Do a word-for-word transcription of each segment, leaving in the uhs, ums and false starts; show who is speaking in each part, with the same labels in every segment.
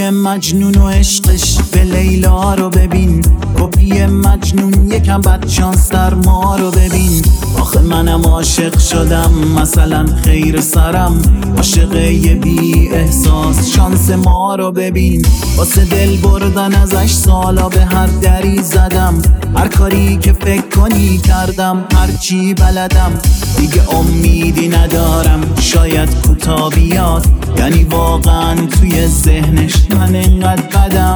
Speaker 1: کپی مجنون و عشقش به لیلا رو ببین، کپی مجنون یکم بد شانس در ما رو ببین. آخه منم عاشق شدم مثلا خیر سرم، عاشق یه بی احساس شانس ما رو ببین. واسه دل بردن ازش سالا به هر دری زدم، هر کاری که فکر کنی کردم، هر چی بلدم. دیگه امیدی ندارم شاید کوتا بیاد، یعنی واقعا توی ذهنش من اینقدر بدم.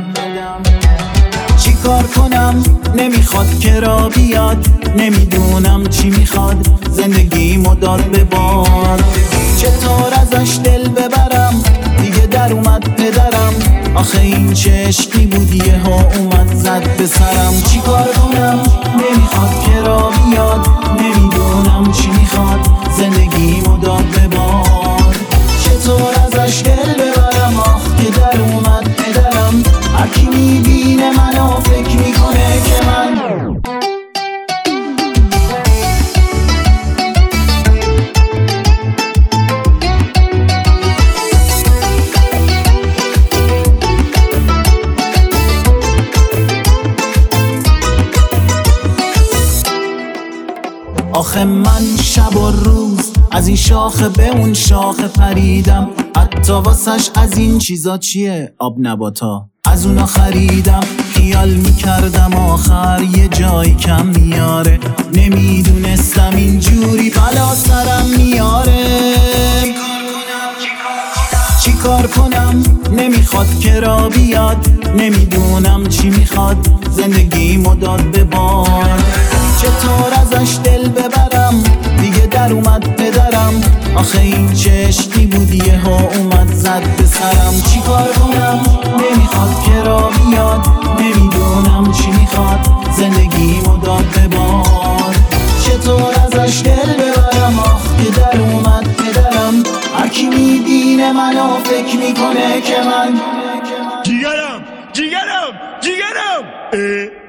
Speaker 1: چی کار کنم نمیخواد که را بیاد، نمیدونم چی میخواد زندگیمو داد به باد. چطور ازش دل ببرم دیگه در اومد پدرم، آخه این چه عشقی بود یهو اومد زد به سرم. چی کار کنم نمیخواد که را بیاد، نمیدونم چی میخواد زندگیمو داد به باد. چطور ازش دل ببرم آخ که در اومد پدرم، هرکی میبینه منو فکر میکنه که من آخه من شب و روز از این شاخه به اون شاخه پریدم، حتی واسش از این چیزا چیه آب نباتا از اونا خریدم. خیال میکردم آخر یه جایی کم میاره، نمیدونستم اینجوری بلا سرم میاره. چی کار کنم نمیخواد که را بیاد، نمیدونم چی میخواد زندگیمو داد به باد. چطور ازش دل ببرم دیگه در اومد پدرم، آخه این چه عشقی بود یهو اومد زد به سرم. چی کار کنم نمیخواد که را بیاد، نمیدونم چی میخواد زندگیمو داد به باد. چطور ازش دل ببرم آخ که در اومد پدرم، هرکی میبینه منو فکر میکنه که من
Speaker 2: جیگرم جیگرم جیگرم